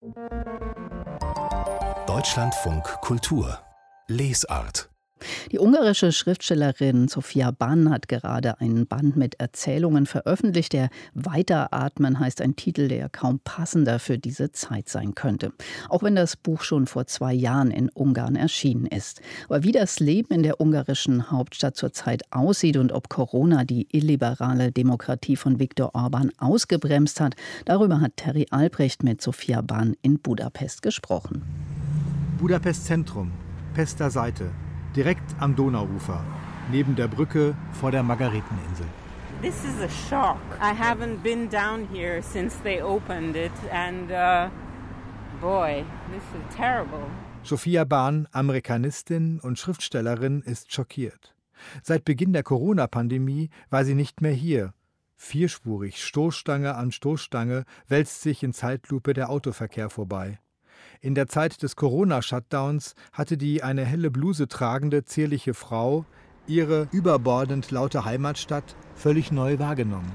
Deutschlandfunk Kultur Lesart. Die ungarische Schriftstellerin Sophia Ban hat gerade einen Band mit Erzählungen veröffentlicht. Der Weiteratmen heißt ein Titel, der kaum passender für diese Zeit sein könnte. Auch wenn das Buch schon vor 2 Jahren in Ungarn erschienen ist. Aber wie das Leben in der ungarischen Hauptstadt zurzeit aussieht und ob Corona die illiberale Demokratie von Viktor Orbán ausgebremst hat, darüber hat Terry Albrecht mit Sophia Ban in Budapest gesprochen. Budapest Zentrum, Pester Seite. Direkt am Donauufer, neben der Brücke vor der Margareteninsel. This is a shock. I haven't been down here since they opened it and boy, this is terrible. Sophia Ban, Amerikanistin und Schriftstellerin, ist schockiert. Seit Beginn der Corona-Pandemie war sie nicht mehr hier. Vierspurig, Stoßstange an Stoßstange, wälzt sich in Zeitlupe der Autoverkehr vorbei. In der Zeit des Corona-Shutdowns hatte die eine helle Bluse tragende, zierliche Frau ihre überbordend laute Heimatstadt völlig neu wahrgenommen.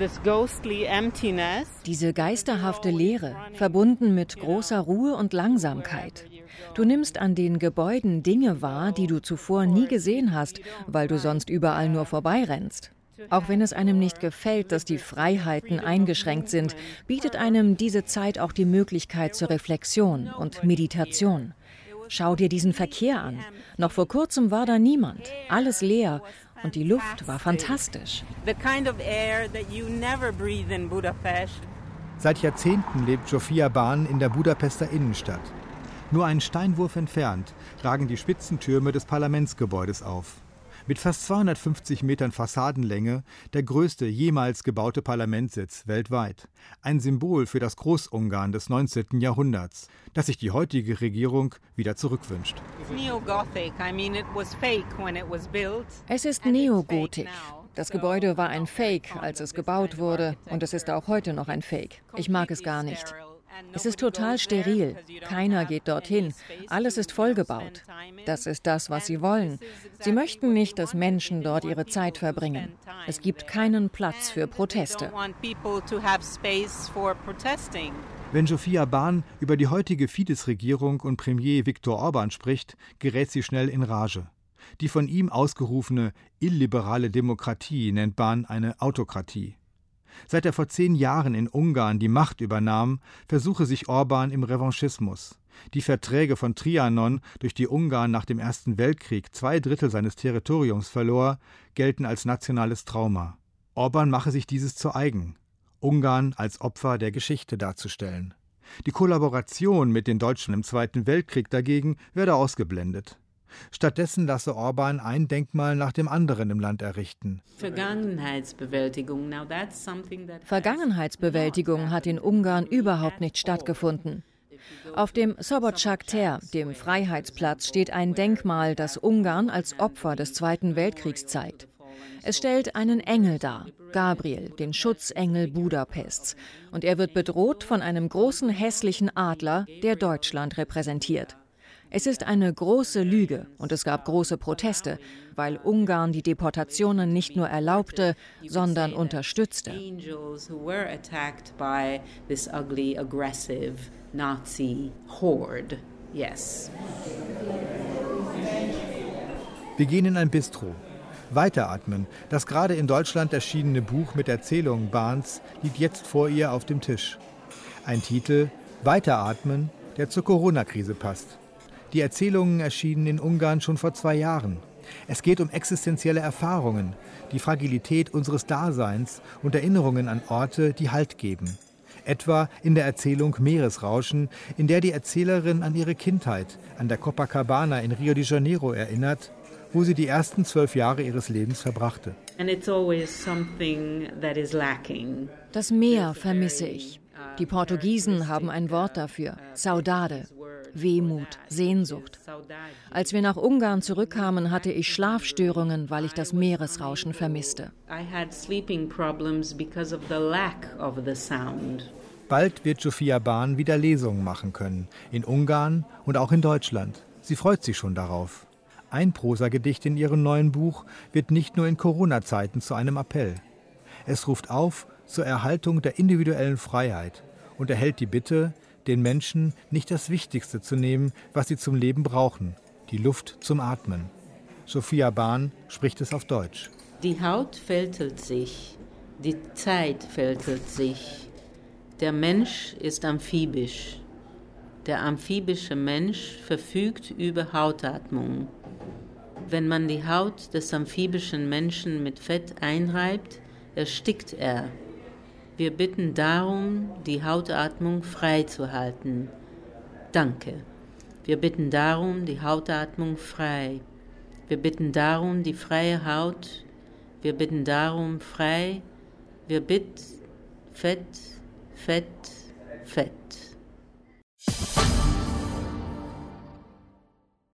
Diese geisterhafte Leere, verbunden mit großer Ruhe und Langsamkeit. Du nimmst an den Gebäuden Dinge wahr, die du zuvor nie gesehen hast, weil du sonst überall nur vorbeirennst. Auch wenn es einem nicht gefällt, dass die Freiheiten eingeschränkt sind, bietet einem diese Zeit auch die Möglichkeit zur Reflexion und Meditation. Schau dir diesen Verkehr an. Noch vor kurzem war da niemand, alles leer und die Luft war fantastisch. Seit Jahrzehnten lebt Sophia Ban in der Budapester Innenstadt. Nur einen Steinwurf entfernt ragen die Spitzentürme des Parlamentsgebäudes auf. Mit fast 250 Metern Fassadenlänge der größte jemals gebaute Parlamentssitz weltweit. Ein Symbol für das Großungarn des 19. Jahrhunderts, das sich die heutige Regierung wieder zurückwünscht. Es ist Neogotik. Das Gebäude war ein Fake, als es gebaut wurde, und es ist auch heute noch ein Fake. Ich mag es gar nicht. Es ist total steril. Keiner geht dorthin. Alles ist vollgebaut. Das ist das, was sie wollen. Sie möchten nicht, dass Menschen dort ihre Zeit verbringen. Es gibt keinen Platz für Proteste. Wenn Sophia Ban über die heutige Fidesz-Regierung und Premier Viktor Orbán spricht, gerät sie schnell in Rage. Die von ihm ausgerufene illiberale Demokratie nennt Ban eine Autokratie. Seit er vor 10 Jahren in Ungarn die Macht übernahm, versuche sich Orbán im Revanchismus. Die Verträge von Trianon, durch die Ungarn nach dem Ersten Weltkrieg 2/3 seines Territoriums verlor, gelten als nationales Trauma. Orbán mache sich dieses zu eigen, Ungarn als Opfer der Geschichte darzustellen. Die Kollaboration mit den Deutschen im Zweiten Weltkrieg dagegen werde ausgeblendet. Stattdessen lasse Orbán ein Denkmal nach dem anderen im Land errichten. Vergangenheitsbewältigung hat in Ungarn überhaupt nicht stattgefunden. Auf dem Szabadság tér, dem Freiheitsplatz, steht ein Denkmal, das Ungarn als Opfer des Zweiten Weltkriegs zeigt. Es stellt einen Engel dar, Gabriel, den Schutzengel Budapests. Und er wird bedroht von einem großen hässlichen Adler, der Deutschland repräsentiert. Es ist eine große Lüge und es gab große Proteste, weil Ungarn die Deportationen nicht nur erlaubte, sondern unterstützte. Wir gehen in ein Bistro. Weiteratmen, das gerade in Deutschland erschienene Buch mit Erzählungen Bans, liegt jetzt vor ihr auf dem Tisch. Ein Titel, Weiteratmen, der zur Corona-Krise passt. Die Erzählungen erschienen in Ungarn schon vor 2 Jahren. Es geht um existenzielle Erfahrungen, die Fragilität unseres Daseins und Erinnerungen an Orte, die Halt geben. Etwa in der Erzählung Meeresrauschen, in der die Erzählerin an ihre Kindheit, an der Copacabana in Rio de Janeiro erinnert, wo sie die ersten 12 Jahre ihres Lebens verbrachte. Das Meer vermisse ich. Die Portugiesen haben ein Wort dafür, Saudade. Wehmut, Sehnsucht. Als wir nach Ungarn zurückkamen, hatte ich Schlafstörungen, weil ich das Meeresrauschen vermisste. Bald wird Sophia Ban wieder Lesungen machen können, in Ungarn und auch in Deutschland. Sie freut sich schon darauf. Ein Prosagedicht in ihrem neuen Buch wird nicht nur in Corona-Zeiten zu einem Appell. Es ruft auf zur Erhaltung der individuellen Freiheit und erhält die Bitte, den Menschen nicht das Wichtigste zu nehmen, was sie zum Leben brauchen, die Luft zum Atmen. Sophia Bahn spricht es auf Deutsch. Die Haut fältelt sich, die Zeit fältelt sich. Der Mensch ist amphibisch. Der amphibische Mensch verfügt über Hautatmung. Wenn man die Haut des amphibischen Menschen mit Fett einreibt, erstickt er. Wir bitten darum, die Hautatmung frei zu halten. Danke. Wir bitten darum, die Hautatmung frei. Wir bitten darum, die freie Haut. Wir bitten darum, frei. Wir bitten Fett, Fett, Fett.